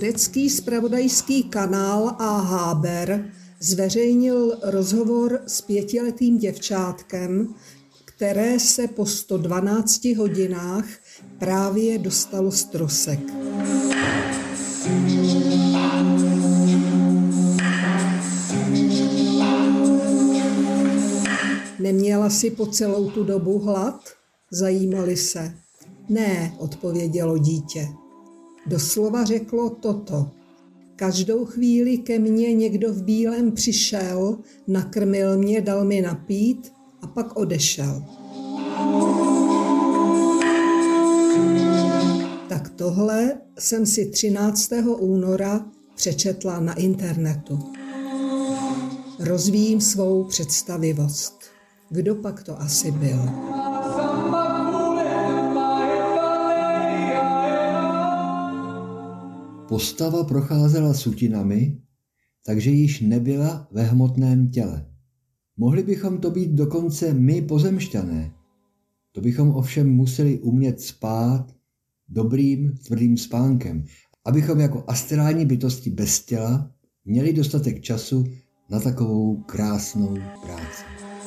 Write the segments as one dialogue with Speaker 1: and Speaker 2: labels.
Speaker 1: Turecký zpravodajský kanál A-Haber zveřejnil rozhovor s 5letým děvčátkem, které se po 112 hodinách právě dostalo z trosek. Neměla jsi po celou tu dobu hlad? Zajímali se. Ne, odpovědělo dítě. Doslova řeklo toto. Každou chvíli ke mně někdo v bílém přišel, nakrmil mě, dal mi napít a pak odešel. Tak tohle jsem si 13. února přečetla na internetu. Rozvíjím svou představivost. Kdo pak to asi byl?
Speaker 2: Postava procházela sutinami, takže již nebyla ve hmotném těle. Mohli bychom to být dokonce my pozemšťané. To bychom ovšem museli umět spát dobrým, tvrdým spánkem, abychom jako astrální bytosti bez těla měli dostatek času na takovou krásnou práci.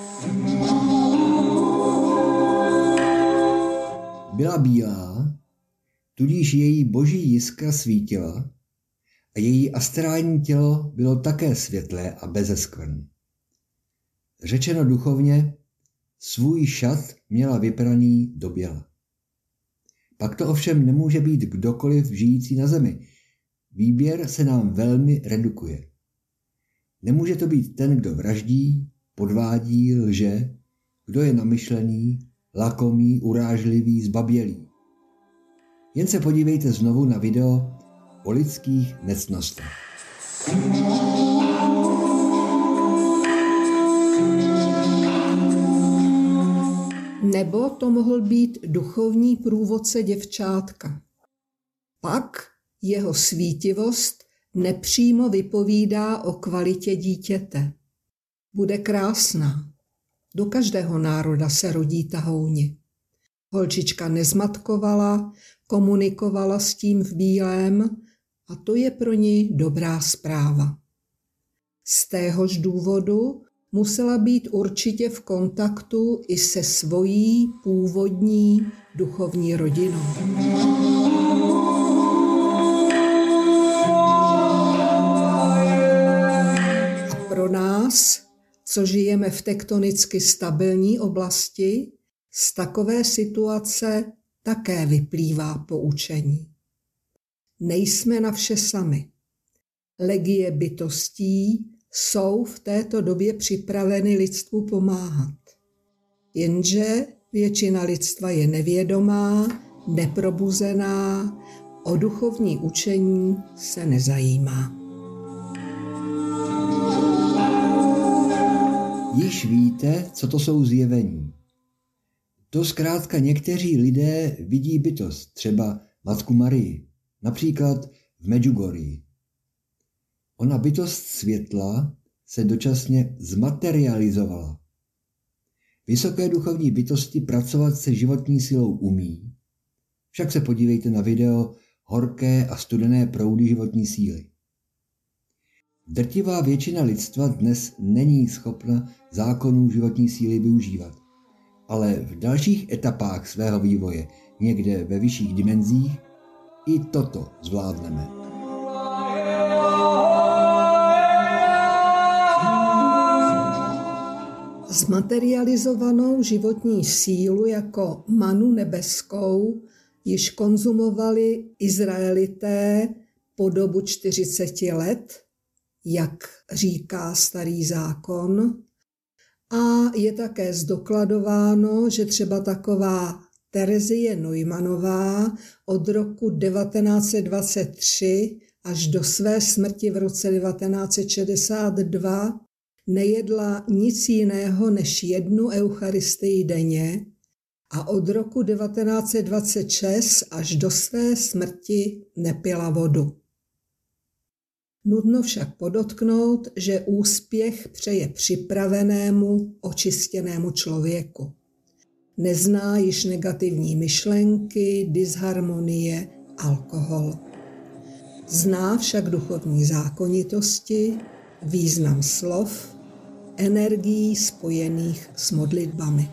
Speaker 2: Byla bílá, tudíž její boží jiskra svítila a její astrální tělo bylo také světlé a bezeskvrn. Řečeno duchovně, svůj šat měla vypraný do běla. Pak to ovšem nemůže být kdokoliv žijící na zemi. Výběr se nám velmi redukuje. Nemůže to být ten, kdo vraždí, podvádí, lže, kdo je namyšlený, lakomý, urážlivý, zbabělý. Jen se podívejte znovu na video o lidských nectnostech.
Speaker 1: Nebo to mohl být duchovní průvodce děvčátka. Pak jeho svítivost nepřímo vypovídá o kvalitě dítěte. Bude krásná. Do každého národa se rodí tahouni. Holčička nezmatkovala, komunikovala s tím v bílém a to je pro ní dobrá zpráva. Z téhož důvodu musela být určitě v kontaktu i se svojí původní duchovní rodinou. A pro nás, co žijeme v tektonicky stabilní oblasti, z takové situace také vyplývá poučení. Nejsme na vše sami. Legie bytostí jsou v této době připraveny lidstvu pomáhat. Jenže většina lidstva je nevědomá, neprobuzená, o duchovní učení se nezajímá.
Speaker 2: Již víte, co to jsou zjevení. To zkrátka někteří lidé vidí bytost, třeba Matku Marii, například v Medjugorji. Ona bytost světla se dočasně zmaterializovala. Vysoké duchovní bytosti pracovat se životní silou umí, však se podívejte na video Horké a studené proudy životní síly. Drtivá většina lidstva dnes není schopna zákonů životní síly využívat, ale v dalších etapách svého vývoje, někde ve vyšších dimenzích, i toto zvládneme.
Speaker 1: Zmaterializovanou životní sílu jako manu nebeskou již konzumovali Izraelité po dobu 40 let, jak říká Starý zákon, a je také zdokladováno, že třeba taková Terezie Neumannová od roku 1923 až do své smrti v roce 1962 nejedla nic jiného než jednu eucharistii denně a od roku 1926 až do své smrti nepila vodu. Nutno však podotknout, že úspěch přeje připravenému, očištěnému člověku. Nezná již negativní myšlenky, disharmonie, alkohol. Zná však duchovní zákonitosti, význam slov, energií spojených s modlitbami.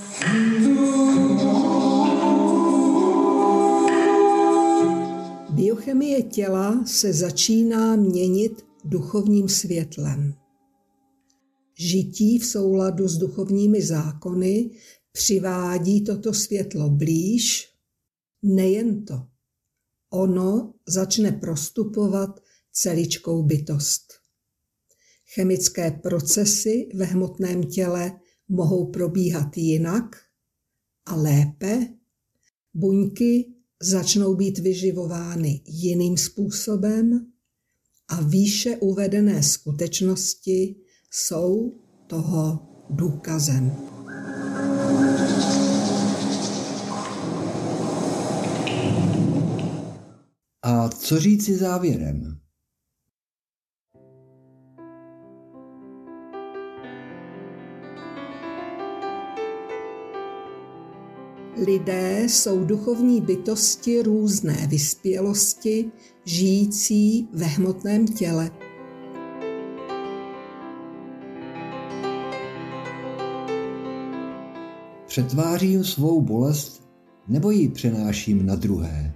Speaker 1: Biochemie těla se začíná měnit duchovním světlem. Žití v souladu s duchovními zákony přivádí toto světlo blíž. Nejen to, ono začne prostupovat celičkou bytost. Chemické procesy ve hmotném těle mohou probíhat jinak a lépe. Buňky začnou být vyživovány jiným způsobem a výše uvedené skutečnosti jsou toho důkazem.
Speaker 2: A co říci závěrem?
Speaker 1: Lidé jsou duchovní bytosti různé vyspělosti, žijící ve hmotném těle.
Speaker 2: Přetvářím svou bolest nebo ji přenáším na druhé?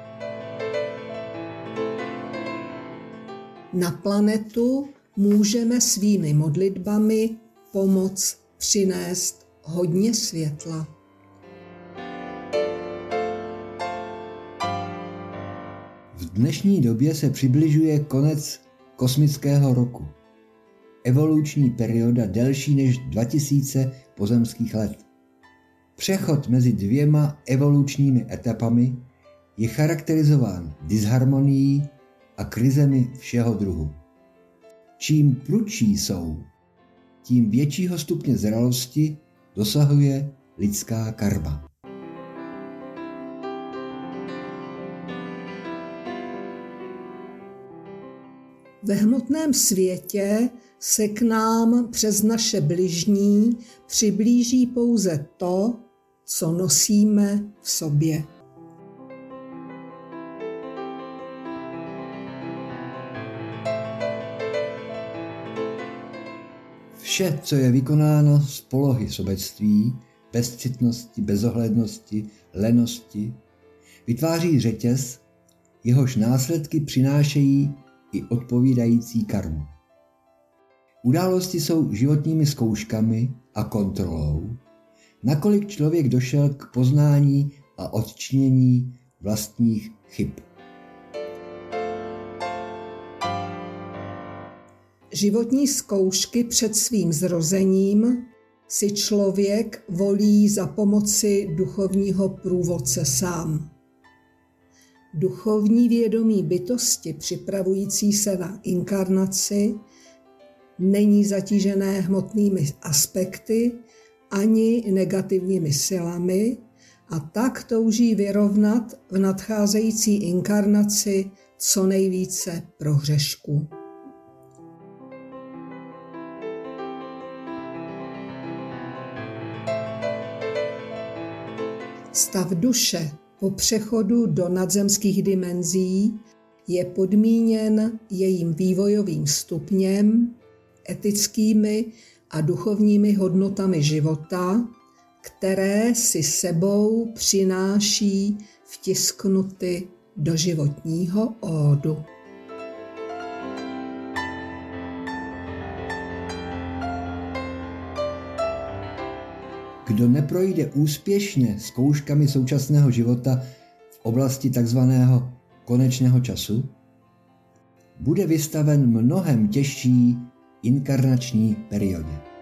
Speaker 1: Na planetu můžeme svými modlitbami pomoct přinést hodně světla.
Speaker 2: V dnešní době se přibližuje konec kosmického roku. Evoluční perioda delší než 2000 pozemských let. Přechod mezi dvěma evolučními etapami je charakterizován disharmonií a krizemi všeho druhu. Čím prudší jsou, tím většího stupně zralosti dosahuje lidská karma.
Speaker 1: Ve hmotném světě se k nám přes naše bližní přiblíží pouze to, co nosíme v sobě.
Speaker 2: Vše, co je vykonáno z polohy sobectví, bezcitnosti, bezohlednosti, lenosti, vytváří řetěz, jehož následky přinášejí i odpovídající karmu. Události jsou životními zkouškami a kontrolou, nakolik člověk došel k poznání a odčinění vlastních chyb.
Speaker 1: Životní zkoušky před svým zrozením si člověk volí za pomoci duchovního průvodce sám. Duchovní vědomí bytosti připravující se na inkarnaci není zatížené hmotnými aspekty ani negativními silami a tak touží vyrovnat v nadcházející inkarnaci co nejvíce prohřešků. Stav duše po přechodu do nadzemských dimenzí je podmíněn jejím vývojovým stupněm, etickými a duchovními hodnotami života, které si sebou přináší vtisknuty do životního ódu.
Speaker 2: Kdo neprojde úspěšně zkouškami současného života v oblasti takzvaného konečného času, bude vystaven mnohem těžší inkarnační periodě.